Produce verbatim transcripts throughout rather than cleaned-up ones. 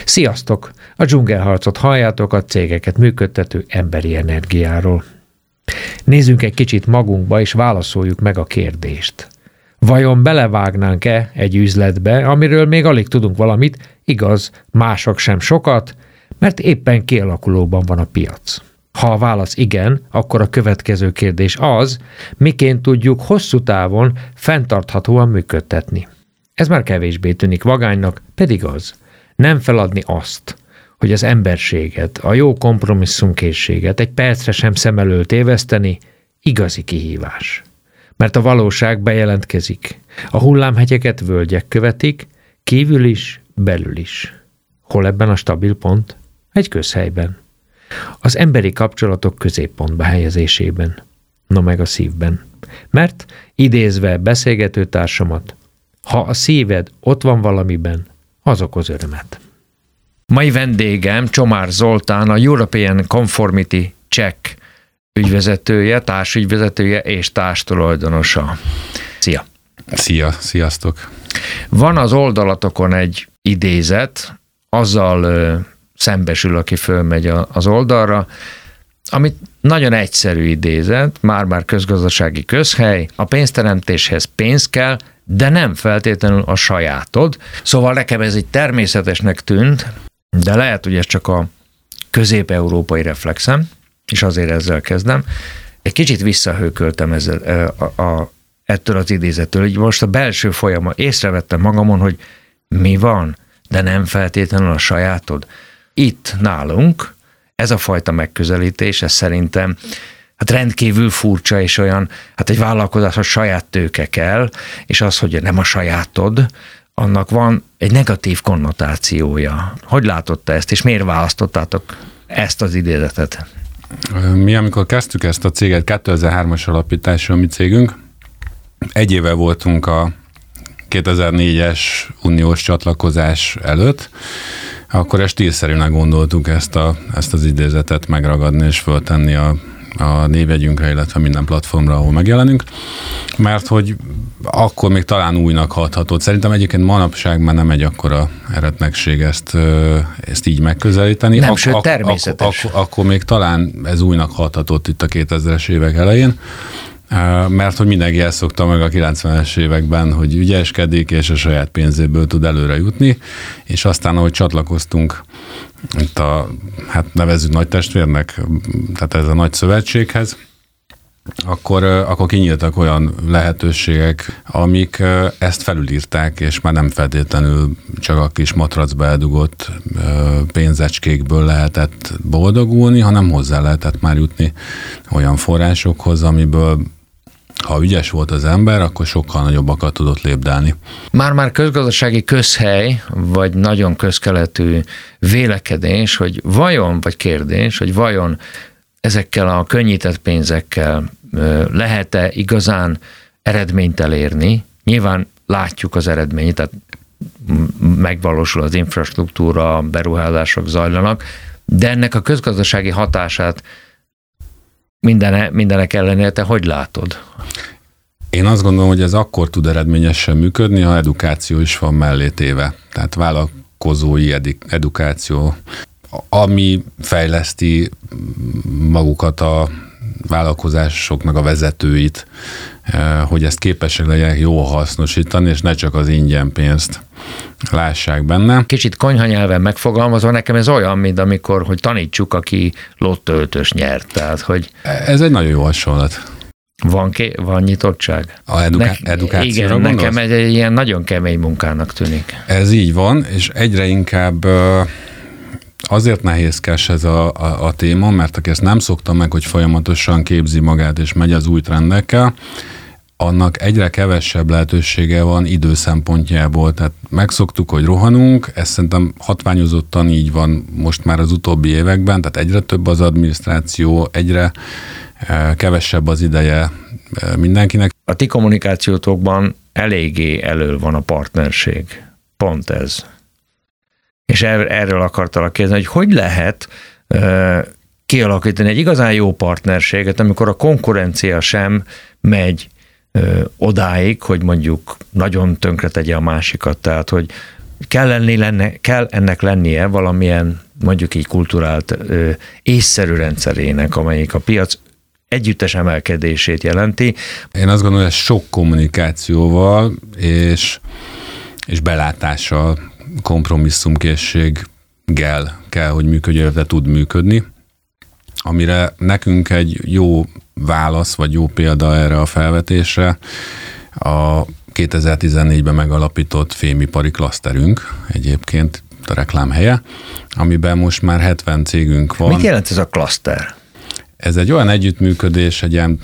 Sziasztok! A Dzsungelharcot halljátok, a cégeket működtető emberi energiáról. Nézzünk egy kicsit magunkba, és válaszoljuk meg a kérdést. Vajon belevágnánk-e egy üzletbe, amiről még alig tudunk valamit, igaz, mások sem sokat, mert éppen kialakulóban van a piac? Ha a válasz igen, akkor a következő kérdés az, miként tudjuk hosszú távon fenntarthatóan működtetni. Ez már kevésbé tűnik vagánynak, pedig az. Nem feladni azt, hogy az emberséget, a jó kompromisszumkészséget egy percre sem szem elől téveszteni, igazi kihívás. Mert a valóság bejelentkezik. A hullámhegyeket völgyek követik, kívül is, belül is. Hol ebben a stabil pont? Egy közhelyben. Az emberi kapcsolatok középpontba helyezésében. No meg a szívben. Mert, idézve beszélgető társamat, ha a szíved ott van valamiben, az okoz örömet. Mai vendégem Csomár Zoltán, a European Conformity Check ügyvezetője, társügyvezetője és társtulajdonosa. Szia! Szia, sziasztok! Van az oldalatokon egy idézet, azzal ö, szembesül, aki fölmegy a, az oldalra, amit nagyon egyszerű idézet, már-már közgazdasági közhely, a pénzteremtéshez pénz kell, de nem feltétlenül a sajátod. Szóval nekem ez így természetesnek tűnt, de lehet, hogy ez csak a közép-európai reflexem, és azért ezzel kezdem. Egy kicsit visszahőköltem ezzel, a, a, ettől az idézettől, így most a belső folyamon észrevettem magamon, hogy mi van, de nem feltétlenül a sajátod. Itt nálunk ez a fajta megközelítés, ez szerintem hát rendkívül furcsa, és olyan, hát egy vállalkozáshoz saját tőke kell, és az, hogy nem a sajátod, annak van egy negatív konnotációja. Hogy látod te ezt, és miért választottátok ezt az idézetet? Mi, amikor kezdtük ezt a céget, kétezer-hármas alapítású a mi cégünk, egy éve voltunk a kétezer-négyes uniós csatlakozás előtt, akkor stílszerűen gondoltuk ezt, a, ezt az idézetet megragadni és föltenni a, a névjegyünkre, illetve minden platformra, ahol megjelenünk, mert hogy akkor még talán újnak hathatott. Szerintem egyébként manapság már nem egy akkora eretnekség ezt, ezt így megközelíteni. Nem, ak- sőt, ak- természetes. Ak- ak- akkor még talán ez újnak hathatott itt a kétezres évek elején, mert hogy mindenki elszokta meg a kilencvenes években, hogy ügyeskedik, és a saját pénzéből tud előre jutni, és aztán, ahogy csatlakoztunk itt a, hát nevezzük nagy testvérnek, tehát ez a nagy szövetséghez, akkor, akkor kinyíltak olyan lehetőségek, amik ezt felülírták, és már nem feltétlenül csak a kis matracba eldugott pénzecskékből lehetett boldogulni, hanem hozzá lehetett már jutni olyan forrásokhoz, amiből ha ügyes volt az ember, akkor sokkal nagyobbakat tudott lépdelni. Már-már közgazdasági közhely, vagy nagyon közkeletű vélekedés, hogy vajon, vagy kérdés, hogy vajon ezekkel a könnyített pénzekkel lehet-e igazán eredményt elérni? Nyilván látjuk az eredményt, tehát megvalósul az infrastruktúra, beruházások zajlanak, de ennek a közgazdasági hatását Mindene, mindenek ellenére te hogy látod? Én azt gondolom, hogy ez akkor tud eredményesen működni, ha edukáció is van mellé téve. Tehát vállalkozói edukáció, ami fejleszti magukat a vállalkozásoknak a vezetőit, hogy ezt képesek legyenek jól hasznosítani, és ne csak az ingyen pénzt lássák benne. Kicsit konyhanyelven megfogalmazva, nekem ez olyan, mint amikor, hogy tanítsuk, aki lottöltös nyert. Tehát, hogy ez egy nagyon jó hasonlat. Van, ké- van nyitottság? A eduká- ne- edukációra Igen, gondolsz? nekem egy, egy ilyen nagyon kemény munkának tűnik. Ez így van, és egyre inkább azért nehézkes ez a, a, a téma, mert aki ezt nem szokta meg, hogy folyamatosan képzi magát és megy az új trendekkel, annak egyre kevesebb lehetősége van idő szempontjából. Tehát megszoktuk, hogy rohanunk, ez szerintem hatványozottan így van most már az utóbbi években, tehát egyre több az adminisztráció, egyre kevesebb az ideje mindenkinek. A ti kommunikációtokban eléggé elől van a partnerség. Pont ez. És erről akartalak kérdezni, hogy hogy lehet uh, kialakítani egy igazán jó partnerséget, amikor a konkurencia sem megy uh, odáig, hogy mondjuk nagyon tönkre tegye a másikat, tehát hogy kell, lenni, lenne, kell ennek lennie valamilyen, mondjuk így kulturált, ö, észszerű rendszerének, amelyik a piac együttes emelkedését jelenti. Én azt gondolom, hogy ez sok kommunikációval és, és belátással, kompromisszumkészséggel kell, hogy működjön, de tud működni. Amire nekünk egy jó válasz, vagy jó példa erre a felvetésre, a kétezer-tizennégyben megalapított fémipari klaszterünk, egyébként a reklám helye, amiben most már hetven cégünk van. Mit jelent ez a klaszter? Ez egy olyan együttműködés, egy ilyen,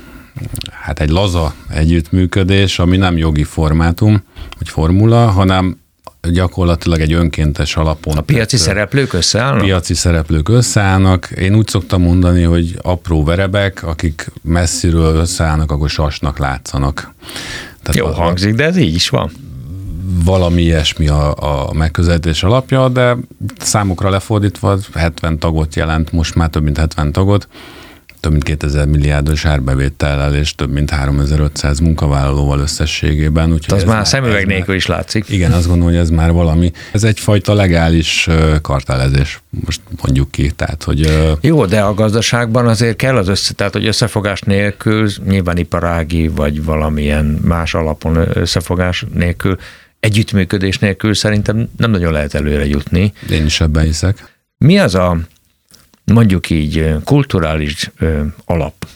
hát egy laza együttműködés, ami nem jogi formátum, vagy formula, hanem gyakorlatilag egy önkéntes alapon. A piaci szereplők összeállnak? Piaci szereplők összeállnak. Én úgy szoktam mondani, hogy apró verebek, akik messziről összeállnak, akkor sasnak látszanak. Tehát jó hangzik, de ez így is van. Valami ilyesmi a, a megközelítés alapja, de számukra lefordítva hetven tagot jelent, most már több mint hetven tagot, több mint kétezer milliárdos árbevétellel és több mint háromezer-ötszáz munkavállalóval összességében. Úgyhogy az ez már szemüveg nélkül is látszik. Igen, azt gondolom, hogy ez már valami. Ez egyfajta legális kartellezés, most mondjuk ki. Tehát, hogy, jó, de a gazdaságban azért kell az össze, tehát hogy összefogás nélkül, nyilván iparági vagy valamilyen más alapon összefogás nélkül, együttműködés nélkül szerintem nem nagyon lehet előre jutni. Én is ebben hiszek. Mi az a mondjuk így kulturális ö, alap,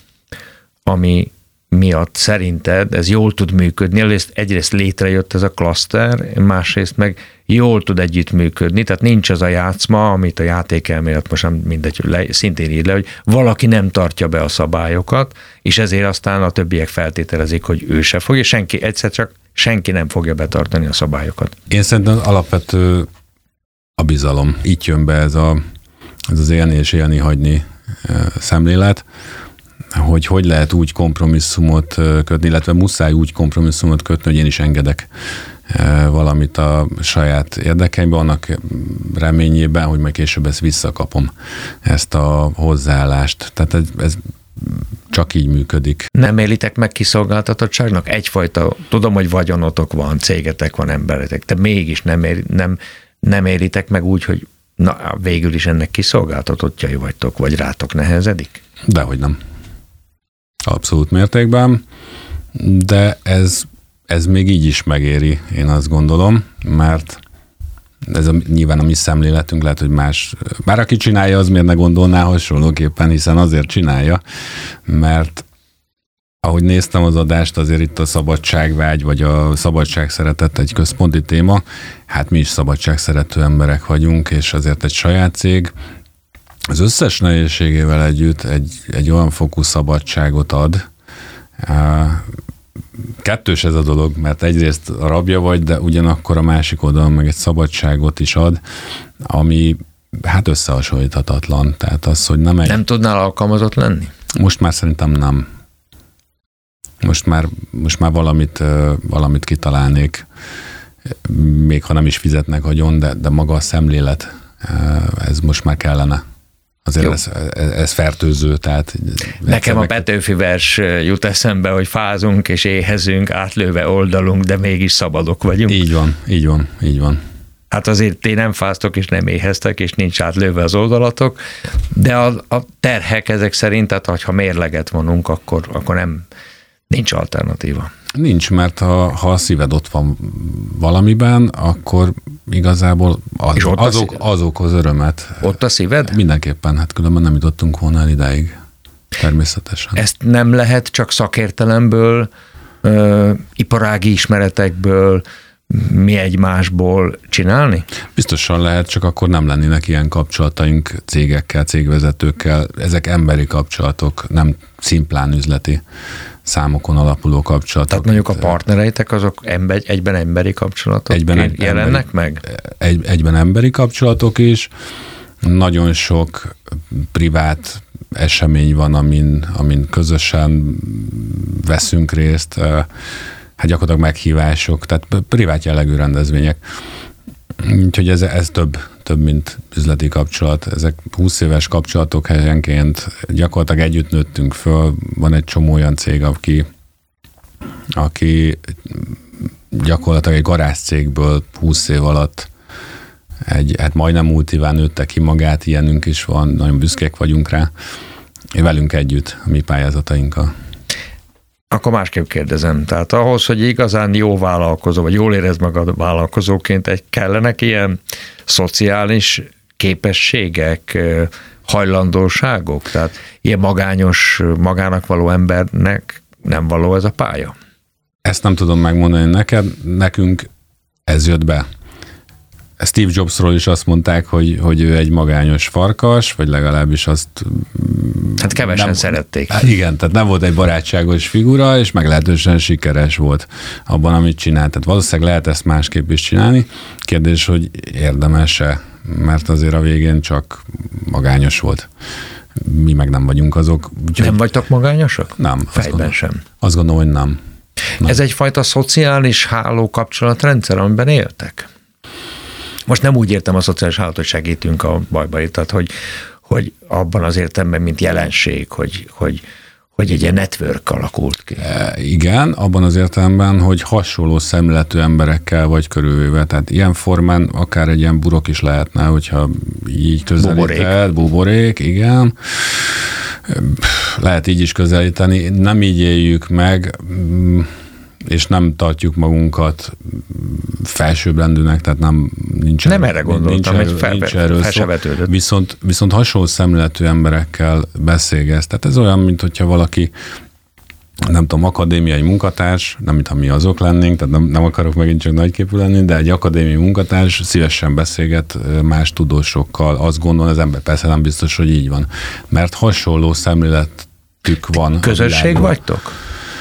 ami miatt szerinted ez jól tud működni, egyrészt, egyrészt létrejött ez a klaszter, másrészt meg jól tud együttműködni, tehát nincs az a játszma, amit a játékelmélet most nem mindegy, le, szintén ír le, hogy valaki nem tartja be a szabályokat, és ezért aztán a többiek feltételezik, hogy ő se fogja, senki, egyszer csak senki nem fogja betartani a szabályokat. Én szerintem alapvető a bizalom. Itt jön be ez a ez az élni és élni hagyni szemlélet, hogy hogy lehet úgy kompromisszumot kötni, illetve muszáj úgy kompromisszumot kötni, hogy én is engedek valamit a saját érdekeimben, annak reményében, hogy majd később ezt visszakapom, ezt a hozzáállást. Tehát ez, ez csak így működik. Nem élitek meg kiszolgáltatottságnak? Egyfajta, tudom, hogy vagyonotok van, cégetek van, emberetek, de mégis nem, ér, nem, nem élitek meg úgy, hogy na, végül is ennek kiszolgáltatottjai vagytok, vagy rátok nehezedik? Dehogy nem. Abszolút mértékben, de ez, ez még így is megéri, én azt gondolom, mert ez a, nyilván a mi szemléletünk lehet, hogy más, bár aki csinálja, az miért ne gondolná hasonlóképpen, hiszen azért csinálja, mert ahogy néztem az adást, azért itt a szabadságvágy, vagy a szabadságszeretet egy központi téma. Hát mi is szabadságszerető emberek vagyunk, és azért egy saját cég az összes nehézségével együtt egy, egy olyan fokú szabadságot ad. Kettős ez a dolog, mert egyrészt a rabja vagy, de ugyanakkor a másik oldalon meg egy szabadságot is ad, ami hát összehasonlíthatatlan. Tehát az, hogy nem egy... Nem tudnál alkalmazott lenni? Most már szerintem nem. Most már, most már valamit, valamit kitalálnék, még ha nem is fizetnek agyon, de, de maga a szemlélet, ez most már kellene. Azért ez, ez fertőző, tehát... Nekem a Petőfi vers jut eszembe, hogy fázunk és éhezünk, átlőve oldalunk, de mégis szabadok vagyunk. Így van, így van, így van. Hát azért ti nem fáztok és nem éheztek, és nincs átlőve az oldalatok, de a, a terhek ezek szerint, tehát ha mérleget vonunk, akkor, akkor nem... Nincs alternatíva. Nincs, mert ha, ha a szíved ott van valamiben, akkor igazából az, azok, az okoz örömet. Ott a szíved? Mindenképpen, hát különben nem jutottunk volna el idáig. Természetesen. Ezt nem lehet csak szakértelemből, ö, iparági ismeretekből, mi egymásból csinálni? Biztosan lehet, csak akkor nem lennének ilyen kapcsolataink cégekkel, cégvezetőkkel. Ezek emberi kapcsolatok, nem szimplán üzleti számokon alapuló kapcsolatok. Tehát mondjuk a partnereitek azok ember, egyben emberi kapcsolatok egyben jelennek emberi, meg? Egy, egyben emberi kapcsolatok is. Nagyon sok privát esemény van, amin, amin közösen veszünk részt. Hát gyakorlatilag meghívások, tehát privát jellegű rendezvények. Úgyhogy ez, ez több, több, mint üzleti kapcsolat. Ezek húsz éves kapcsolatok helyenként, gyakorlatilag együtt nőttünk föl. Van egy csomó olyan cég, aki, aki gyakorlatilag egy garázscégből húsz év alatt egy, hát majdnem multiván nőtte ki magát, ilyenünk is van, nagyon büszkék vagyunk rá, velünk együtt a mi pályázatainkkal. Akkor másképp kérdezem. Tehát ahhoz, hogy igazán jó vállalkozó, vagy jól érezd magad vállalkozóként, egy kellenek ilyen szociális képességek, hajlandóságok? Tehát ilyen magányos, magának való embernek nem való ez a pálya? Ezt nem tudom megmondani neked, nekünk ez jött be. Steve Jobsról is azt mondták, hogy, hogy ő egy magányos farkas, vagy legalábbis azt... Hát kevesen nem, szerették. Igen, tehát nem volt egy barátságos figura, és meglehetősen sikeres volt abban, amit csinált. Tehát valószínűleg lehet ezt másképp is csinálni. Kérdés, hogy érdemes-e, mert azért a végén csak magányos volt. Mi meg nem vagyunk azok. Úgyhogy... Nem vagytok magányosak? Nem. Fejben azt sem. Azt gondolom, hogy nem. nem. Ez egyfajta szociális háló kapcsolatrendszer, amiben éltek? Most nem úgy értem a szociális hálót, hogy segítünk a bajba, tehát hogy, hogy abban az értelemben, mint jelenség, hogy, hogy, hogy egy ilyen network alakult ki. E, igen, abban az értelemben, hogy hasonló szemléletű emberekkel vagy körülvéve, tehát ilyen formán akár egy ilyen burok is lehetne, hogyha így közelíted, buborék, igen. Lehet így is közelíteni, nem így éljük meg, és nem tartjuk magunkat felsőbbrendűnek, tehát nem nincs Nem erre gondoltam, nincs, hogy fel, nincs erről fel se vetődött. Viszont, viszont hasonló szemléletű emberekkel beszélgetsz. Tehát ez olyan, mint hogyha valaki, nem tudom, akadémiai munkatárs, nem mintha mi azok lennénk, tehát nem, nem akarok megint csak nagyképű lenni, de egy akadémiai munkatárs szívesen beszélget más tudósokkal. Azt gondolom, az ember persze nem biztos, hogy így van. Mert hasonló szemléletük van. Közösség vagytok?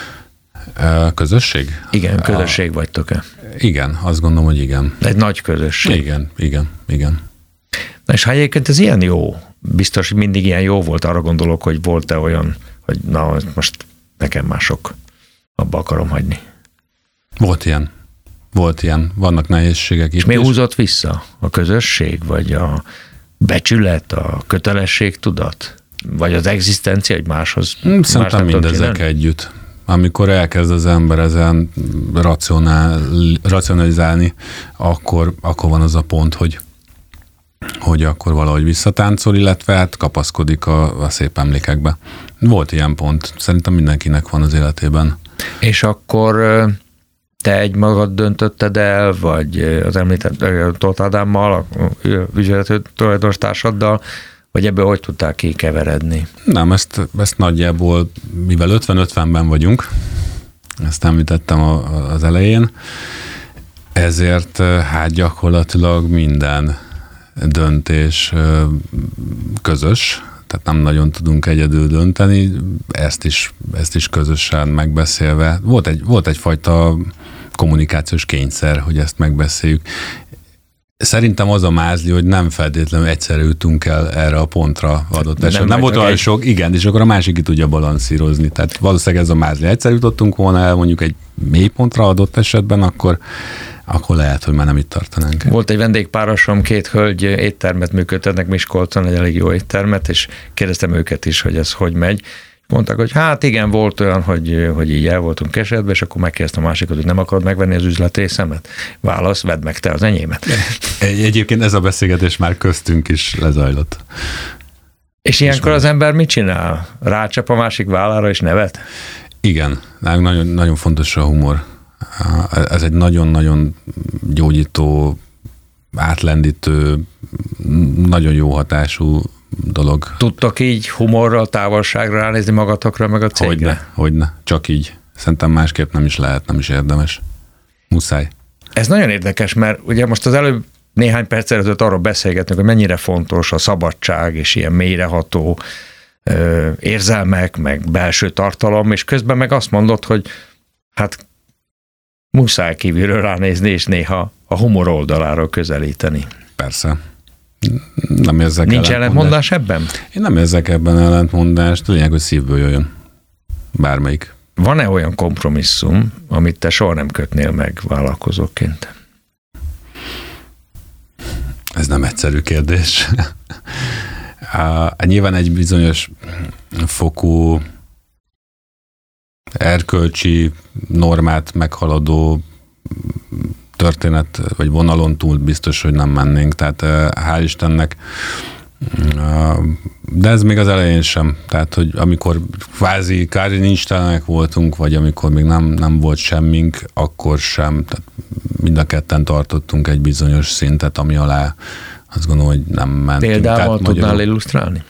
Közösség? Igen, közösség vagytok-e? Igen, azt gondolom, hogy igen. Egy nagy közösség. Igen, igen, igen. Na és ha egyébként ez ilyen jó, biztos, hogy mindig ilyen jó volt, arra gondolok, hogy volt-e olyan, hogy na, most nekem mások, abba akarom hagyni. Volt ilyen. Volt ilyen. Vannak nehézségek is. És mi húzott vissza? A közösség, vagy a becsület, a kötelességtudat? Vagy az egzisztencia, hogy máshoz? Szerintem más mindezek együtt. Amikor elkezd az ember ezen racionál, racionalizálni, akkor, akkor van az a pont, hogy, hogy akkor valahogy visszatáncol, illetve hát kapaszkodik a, a szép emlékekbe. Volt ilyen pont. Szerintem mindenkinek van az életében. És akkor te egymagad döntötted el, vagy az említett Tóth Ádámmal, a ügyvezető tulajdonstársaddal, vagy ebből hogy tudták kikeveredni? Nem, ezt, ezt nagyjából, mivel ötven-ötvenben vagyunk, ezt említettem a, az elején, ezért hát gyakorlatilag minden döntés közös, tehát nem nagyon tudunk egyedül dönteni, ezt is, ezt is közösen megbeszélve. Volt, egy, volt egyfajta kommunikációs kényszer, hogy ezt megbeszéljük. Szerintem az a mázli, hogy nem feltétlenül egyszerre jutunk el erre a pontra adott esetben. Nem, nem volt olyan sok, igen, és akkor a másik ki tudja balanszírozni. Tehát valószínűleg ez a mázli. Egyszer jutottunk volna el mondjuk egy mély pontra adott esetben, akkor, akkor lehet, hogy már nem itt tartanánk. Volt egy vendégpárosom, két hölgy éttermet működtetnek Miskolcon, egy elég jó éttermet, és kérdeztem őket is, hogy ez hogy megy. Mondták, hogy hát igen, volt olyan, hogy, hogy így el voltunk keseredve, és akkor megkérdeztem a másikat, hogy nem akarod megvenni az üzletrészemet? Válasz, vedd meg te az enyémet. Egy, egyébként ez a beszélgetés már köztünk is lezajlott. És ilyenkor az ember mit csinál? Rácsap a másik vállára és nevet? Igen, nagyon, nagyon fontos a humor. Ez egy nagyon-nagyon gyógyító, átlendítő, nagyon jó hatású dolog. Tudtok így humorral, távolságra ránézni magatokra, meg a cégre? Hogyne, hogyne, csak így. Szerintem másképp nem is lehet, nem is érdemes. Muszáj. Ez nagyon érdekes, mert ugye most az előbb néhány perc előtt arról beszélgetünk, hogy mennyire fontos a szabadság és ilyen mélyreható ö, érzelmek, meg belső tartalom, és közben meg azt mondod, hogy hát muszáj kívülről ránézni, és néha a humor oldaláról közelíteni. Persze. Nem érzek Nincs ellentmondás ebben? Én nem érzek ebben ellentmondást, lényeg, hogy szívből jöjjön. Bármelyik. Van-e olyan kompromisszum, amit te soha nem kötnél meg vállalkozóként? Ez nem egyszerű kérdés. Nyilván egy bizonyos fokú erkölcsi normát meghaladó történet, vagy vonalon túl biztos, hogy nem mennénk. Tehát hál' Istennek, de ez még az elején sem. Tehát, hogy amikor kvázi kári nincs telenek voltunk, vagy amikor még nem, nem volt semmink, akkor sem. Tehát mind a ketten tartottunk egy bizonyos szintet, ami alá azt gondolom, hogy nem mentünk. Példával tudnál magyarul... illusztrálni?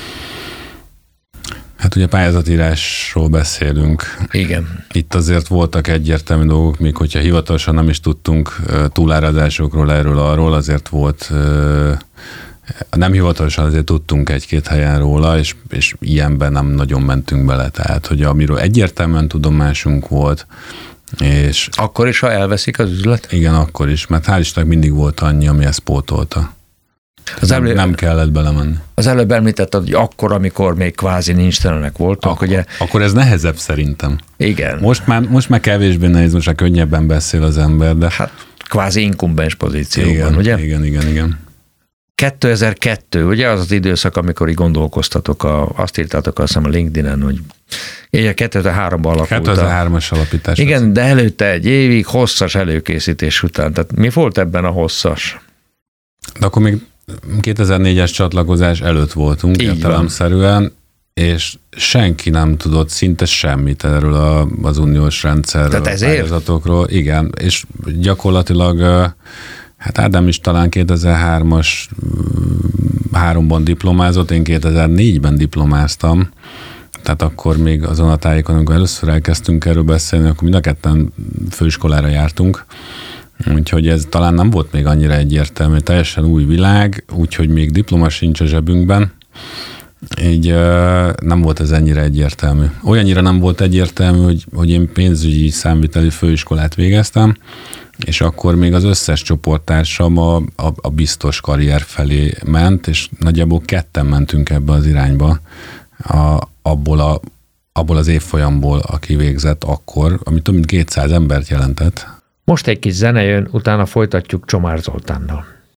Hát ugye pályázatírásról beszélünk. Igen. Itt azért voltak egyértelmű dolgok, még hogyha hivatalosan nem is tudtunk túlárazásokról, erről, arról, azért volt, nem hivatalosan azért tudtunk egy-két helyen róla, és, és ilyenben nem nagyon mentünk bele. Tehát, hogy amiről egyértelműen tudomásunk volt, és... Akkor is, ha elveszik az üzlet? Igen, akkor is, mert hál' Istennek mindig volt annyi, ami ezt pótolta. Az nem, előbb, nem kellett belemenni. Az előbb említetted, hogy akkor, amikor még kvázi nincs telenek voltak, akkor, ugye... Akkor ez nehezebb szerintem. Igen. Most már, most már kevésbé nehéz, most már könnyebben beszél az ember, de... Hát kvázi inkumbens pozícióban, igen, ugye? Igen, igen, igen. kétezer-kettő, ugye az az időszak, amikor így gondolkoztatok, a, azt írtátok azt hiszem a LinkedIn-en, hogy ugye kétezer-háromban alakult. kétezer-hármas alapítás. Igen, az. De előtte egy évig hosszas előkészítés után. Tehát mi volt ebben a hosszas? De akkor még kétezer-négyes csatlakozás előtt voltunk értelemszerűen, és senki nem tudott szinte semmit erről a, az uniós rendszerről, a pályázatokról. Igen, és gyakorlatilag hát Ádám is talán kétezer-hármas háromban diplomázott, én kétezer-négyben diplomáztam, tehát akkor még azon a tájékon, amikor először elkezdtünk erről beszélni, akkor mind a ketten főiskolára jártunk, úgyhogy ez talán nem volt még annyira egyértelmű, teljesen új világ, úgyhogy még diploma sincs a zsebünkben, így nem volt ez ennyire egyértelmű. Olyannyira nem volt egyértelmű, hogy, hogy én pénzügyi számviteli főiskolát végeztem, és akkor még az összes csoporttársam a, a, a biztos karrier felé ment, és nagyjából ketten mentünk ebbe az irányba, a, abból, a, abból az évfolyamból, aki végzett akkor, ami több mint kétszáz embert jelentett. Most egy kis zene jön, utána folytatjuk Csomár Zoltánnal.